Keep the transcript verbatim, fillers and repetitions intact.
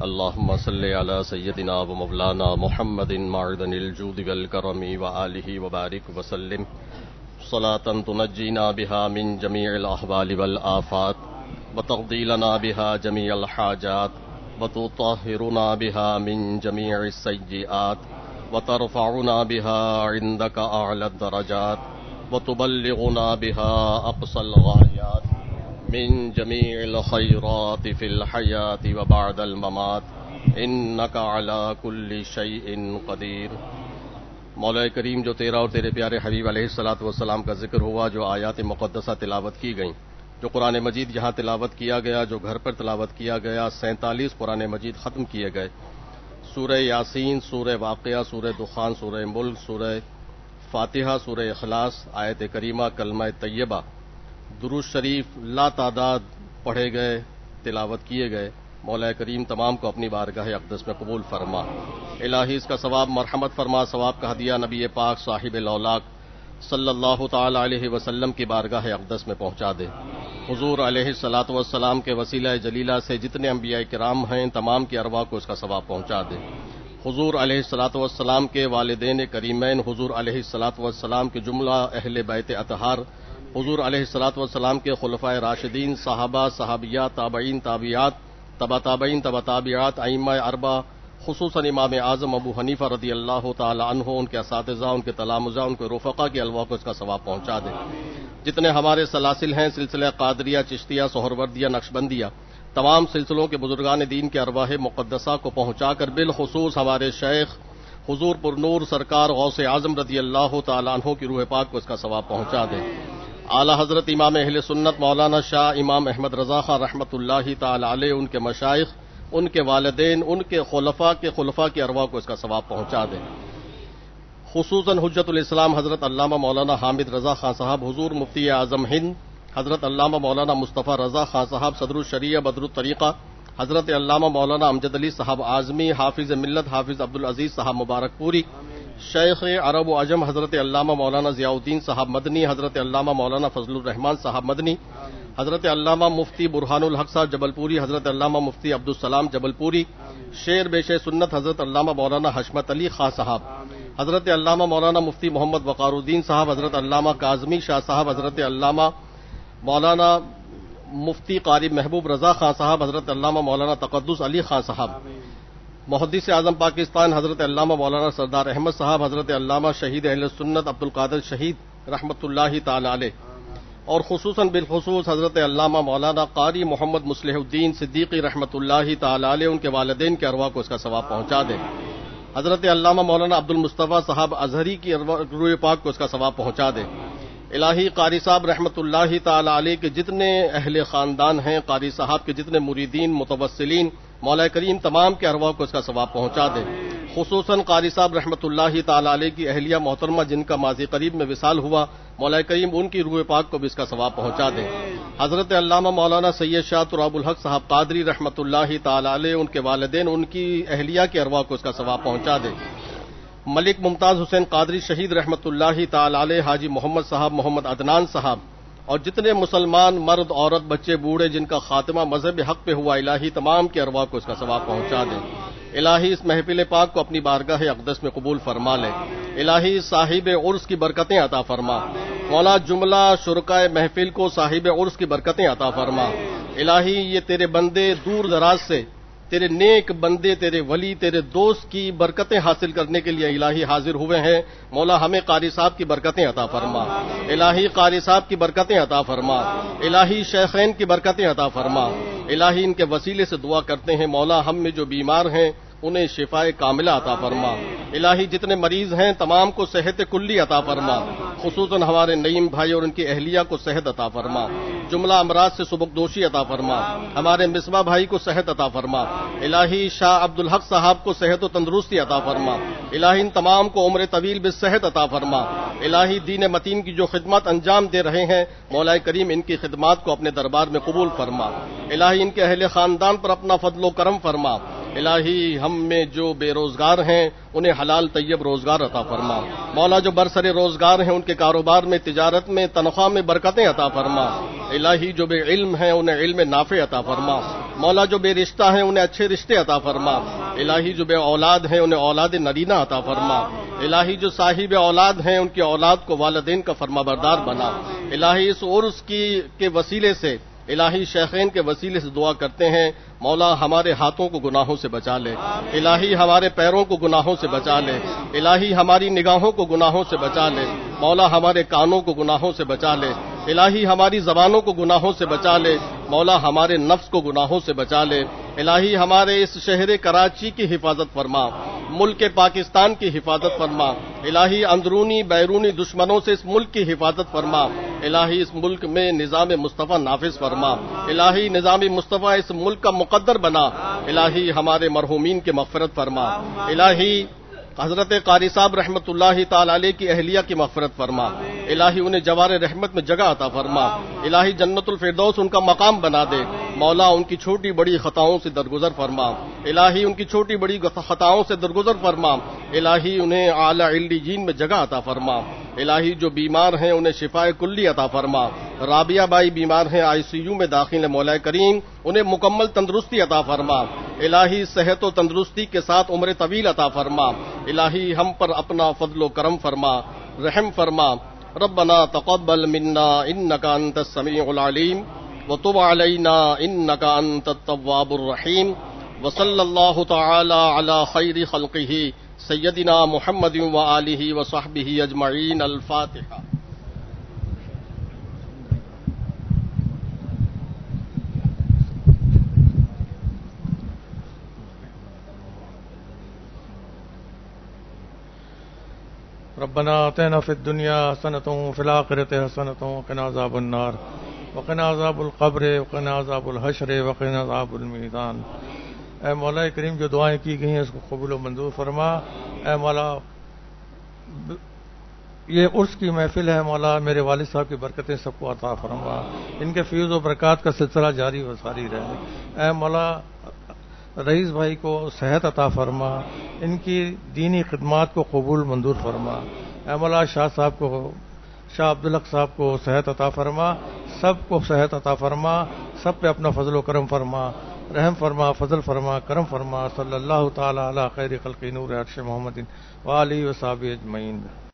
اللهم صل على سيدنا ومولانا محمد معدن الجود والكرم وآله وبارك وسلم صلاة تنجينا بها من جميع الأحوال والآفات وتقضي لنا بها جميع الحاجات وتطهرنا بها من جميع السيئات وترفعنا بها عندك أعلى الدرجات وتبلغنا بها أقصى الغايات من جميع الخيرات في الحياة وبعد الممات إنك على كل شيء قدير۔ مولا کریم، جو تیرا اور تیرے پیارے حبیب علیہ الصلوۃ والسلام کا ذکر ہوا، جو آیات مقدسہ تلاوت کی گئیں، جو قرآن مجید یہاں تلاوت کیا گیا، جو گھر پر تلاوت کیا گیا، سینتالیس قرآن مجید ختم کیے گئے۔ سورہ یاسین، سورہ واقعہ، سورہ دخان، سورہ ملک، سورہ فاتحہ، سورہ اخلاص، آیت کریمہ، کلمہ طیبہ، درود شریف لا تعداد پڑھے گئے، تلاوت کیے گئے۔ مولا کریم تمام کو اپنی بارگاہ اقدس میں قبول فرما۔ الہی اس کا ثواب مرحمت فرما، ثواب کا ہدیہ نبی پاک صاحب الاولاق صلی اللہ تعالی علیہ وسلم کی بارگاہ اقدس میں پہنچا دے۔ حضور علیہ الصلوۃ والسلام کے وسیلہ جلیلہ سے جتنے انبیاء کرام ہیں، تمام کی ارواح کو اس کا ثواب پہنچا دے۔ حضور علیہ الصلوۃ والسلام کے والدین کریمین، حضور علیہ الصلوۃ والسلام کے جملہ اہل بیت اطہار، حضور علیہ الصلوۃ والسلام کے خلفائے راشدین، صحابہ، صحابیات، تابعین، تابعات، تبع تابعین، تبع تابعات، ائمہ اربعہ، خصوصاً امام اعظم ابو حنیفہ رضی اللہ تعالی عنہ، ان کے اساتذہ، ان کے تلامذہ، ان کے رفقا کی الواح کو اس کا ثواب پہنچا دے۔ جتنے ہمارے سلاسل ہیں، سلسلہ قادریہ، چشتیہ، سہروردیہ، نقشبندیہ، تمام سلسلوں کے بزرگان دین کے ارواح مقدسہ کو پہنچا کر بالخصوص ہمارے شیخ حضور پر نور سرکار غوث اعظم رضی اللہ تعالی عنہ کی روح پاک کو اس کا ثواب پہنچا دے۔ اعلی حضرت امام اہل سنت مولانا شاہ امام احمد رضا خان رحمۃ اللہ تعالی علیہ، ان کے مشائخ، ان کے والدین، ان کے خلفاء کے خلفاء کی ارواح کو اس کا ثواب پہنچا دے۔ خصوصاً حجت الاسلام حضرت علامہ مولانا حامد رضا خان صاحب، حضور مفتی اعظم ہند حضرت علامہ مولانا مصطفیٰ رضا خان صاحب، صدر الشریعہ بدر الطریقہ حضرت علامہ مولانا امجد علی صاحب اعظمی، حافظ ملت حافظ عبدالعزیز صاحب مبارک پوری، شیخ عرب و عجم حضرت علامہ مولانا ضیاء الدین صاحب مدنی، حضرت علامہ مولانا فضل الرحمان صاحب مدنی، حضرت علامہ مفتی برہان الحق صاحب جبل پوری، حضرت علامہ مفتی عبدالسلام جبل پوری، شیر بیش سنت حضرت علامہ مولانا حشمت علی خان صاحب، حضرت علامہ مولانا مفتی محمد وقار الدین صاحب، حضرت علامہ کاظمی شاہ صاحب، حضرت علامہ مولانا مفتی قاری محبوب رضا خان صاحب، حضرت علامہ مولانا تقدس علی خان صاحب، محدث اعظم پاکستان حضرت علامہ مولانا سردار احمد صاحب، حضرت علامہ شہید اہل سنت عبد القادر شہید رحمۃ اللہ تعالی علیہ، اور خصوصاً بالخصوص حضرت علامہ مولانا قاری محمد مصلح الدین صدیقی رحمۃ اللہ تعالی علیہ، ان کے والدین کے ارواح کو اس کا ثواب پہنچا دے۔ حضرت علامہ مولانا عبد المصطفیٰ صاحب ازہری کی روح پاک کو اس کا ثواب پہنچا دے۔ الہی قاری صاحب رحمۃ اللہ تعالی علیہ کے جتنے اہل خاندان ہیں، قاری صاحب کے جتنے مریدین متوسلین، مولا کریم تمام کے ارواح کو اس کا ثواب پہنچا دے۔ خصوصاً قاری صاحب رحمۃ اللہ تعالی علیہ کی اہلیہ محترمہ جن کا ماضی قریب میں وصال ہوا، مولا کریم ان کی روح پاک کو بھی اس کا ثواب پہنچا دے۔ حضرت علامہ مولانا سید شاہ تراب الحق صاحب قادری رحمۃ اللہ تعالی علیہ، ان کے والدین، ان کی اہلیہ کی ارواح کو اس کا ثواب پہنچا دے۔ ملک ممتاز حسین قادری شہید رحمۃ اللہ تعالی علیہ، حاجی محمد صاحب، محمد عدنان صاحب، اور جتنے مسلمان مرد، عورت، بچے، بوڑھے جن کا خاتمہ مذہب حق پہ ہوا، الہی تمام کی ارواح کو اس کا ثواب پہنچا دے۔ الہی اس محفل پاک کو اپنی بارگاہ اقدس میں قبول فرما لے۔ الہی صاحب عرس کی برکتیں عطا فرما۔ مولا جملہ شرکائے محفل کو صاحب عرس کی برکتیں عطا فرما۔ الہی یہ تیرے بندے دور دراز سے، تیرے نیک بندے، تیرے ولی، تیرے دوست کی برکتیں حاصل کرنے کے لیے الہی حاضر ہوئے ہیں۔ مولا ہمیں قاری صاحب کی برکتیں عطا فرما۔ الہی قاری صاحب کی برکتیں عطا فرما۔ الہی شیخین کی برکتیں عطا فرما۔ الہی ان کے وسیلے سے دعا کرتے ہیں، مولا ہم میں جو بیمار ہیں انہیں شفائے کاملہ عطا فرما۔ الہی جتنے مریض ہیں تمام کو صحت کلی عطا فرما، خصوصاً ہمارے نعیم بھائی اور ان کی اہلیہ کو صحت عطا فرما، جملہ امراض سے سبکدوشی عطا فرما۔ ہمارے مصباح بھائی کو صحت عطا فرما۔ الہی شاہ عبد الحق صاحب کو صحت و تندرستی عطا فرما۔ الہی ان تمام کو عمر طویل بالصحت عطا فرما۔ الہی دین متین کی جو خدمات انجام دے رہے ہیں، مولا کریم ان کی خدمات کو اپنے دربار میں قبول فرما۔ الہی ان کے اہل خاندان پر اپنا فضل و کرم فرما۔ الہی ہم میں جو بے روزگار ہیں انہیں حلال طیب روزگار عطا فرما۔ مولا جو برسر روزگار ہیں ان کے کاروبار میں، تجارت میں، تنخواہ میں برکتیں عطا فرما۔ الہی جو بے علم ہیں انہیں علم نافع عطا فرما۔ مولا جو بے رشتہ ہیں انہیں اچھے رشتے عطا فرما. الہی جو بے اولاد ہیں انہیں اولاد نرینہ عطا فرما. الہی جو صاحب اولاد ہیں ان کی اولاد کو والدین کا فرما بردار بنا. الہی اس عرس کی کے وسیلے سے الہی شیخین کے وسیلے سے دعا کرتے ہیں مولا ہمارے ہاتھوں کو گناہوں سے بچا لے. الہی ہمارے پیروں کو گناہوں سے بچا لے. الہی ہماری نگاہوں کو گناہوں سے بچا لے. مولا ہمارے کانوں کو گناہوں سے بچا لے. الہی ہماری زبانوں کو گناہوں سے بچا لے. مولا ہمارے نفس کو گناہوں سے بچا لے. الہی ہمارے اس شہر کراچی کی حفاظت فرما. ملک پاکستان کی حفاظت فرما. الہی اندرونی بیرونی دشمنوں سے اس ملک کی حفاظت فرما. الہی اس ملک میں نظام مصطفیٰ نافذ فرما. الہی نظام مصطفیٰ اس ملک کا مقدر بنا. الہی ہمارے مرحومین کی مغفرت فرما. الہی حضرت قاری صاحب رحمت اللہ تعالی علیہ کی اہلیہ کی مغفرت فرما. الہی انہیں جوار رحمت میں جگہ عطا فرما. الہی جنت الفردوس ان کا مقام بنا دے. مولا ان کی چھوٹی بڑی خطاؤں سے درگزر فرما. الہی ان کی چھوٹی بڑی خطاؤں سے درگزر فرما. الہی انہیں اعلی علیین میں جگہ عطا فرما. الہی جو بیمار ہیں انہیں شفائے کلی عطا فرما. رابعہ بائی بیمار ہیں آئی سی یو میں داخل ہیں مولا کریم انہیں مکمل تندرستی عطا فرما. الہی صحت و تندرستی کے ساتھ عمر طویل عطا فرما. الہی ہم پر اپنا فضل و کرم فرما رحم فرما. ربنا تقبل منا انک انت السمیع العلیم وتب علینا انک انت التواب الرحیم. وصلی اللہ تعالی علی خیر خلقہ سیدنا محمد وآلہ وصحبہ اجمعین. الفاتحہ. ربنا آتنا فی الدنیا حسنۃ وفی الآخرۃ حسنۃ وقنا عذاب النار وقنا عذاب القبر وقنا عذاب الحشر وقنا عذاب المیزان. اے مولا کریم جو دعائیں کی گئی ہیں اس کو قبول و منظور فرما. اے مولا یہ عرس کی محفل ہے مولا میرے والد صاحب کی برکتیں سب کو عطا فرما. ان کے فیض و برکات کا سلسلہ جاری و ساری رہے. اے مولا رئیس بھائی کو صحت عطا فرما. ان کی دینی خدمات کو قبول منظور فرما. اے مولا شاہ صاحب کو شاہ عبدالحق صاحب کو صحت عطا فرما. سب کو صحت عطا فرما. سب پہ اپنا فضل و کرم فرما رحم فرما فضل فرما کرم فرما. صلی اللہ تعالی علی خیر خلق نور عرش محمد وآلہ وصحبہ اجمعین.